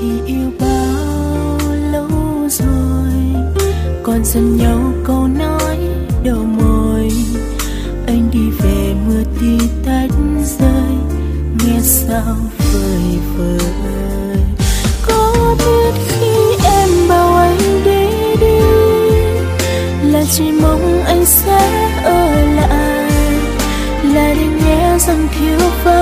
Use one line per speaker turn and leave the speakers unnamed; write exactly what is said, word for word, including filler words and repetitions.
thì yêu bao lâu rồi, còn dần nhau câu nói đầu môi. Anh đi về mưa tí tách rơi, nghe sao vời vợi. Có biết khi em bảo anh đi đi là chỉ mong anh sẽ ở lại, là để nghe rằng thiếu vắng